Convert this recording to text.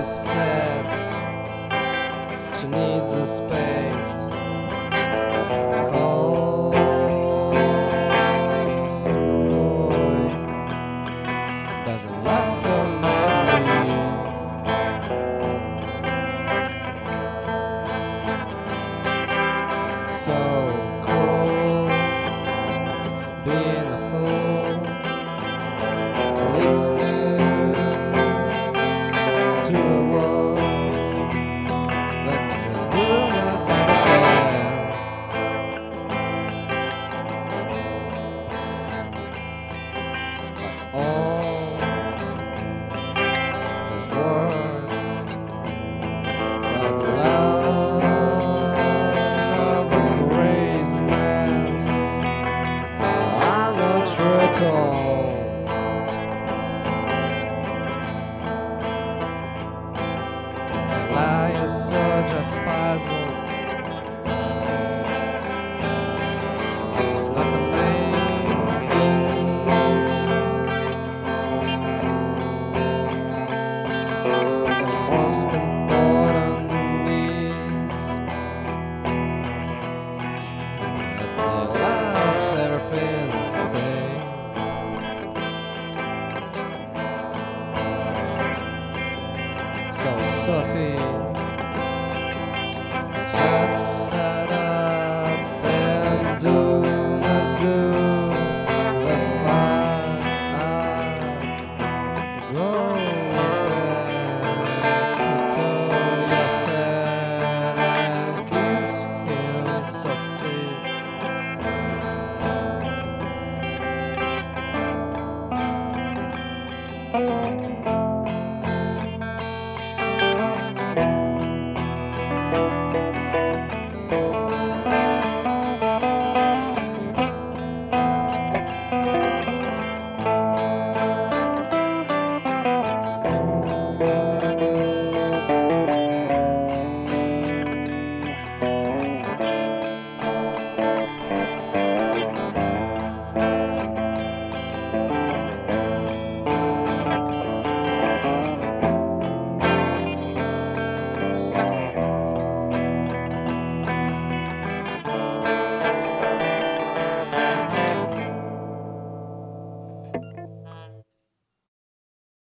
she says she needs a space. Cold boy doesn't love her madly. So cold, being a fool, listening to a voice that you do not understand. But all those words about love of a craziness are not true at all. Liars are just puzzled. It's not the main thing. The most important is that they love everything the same. So Sophie,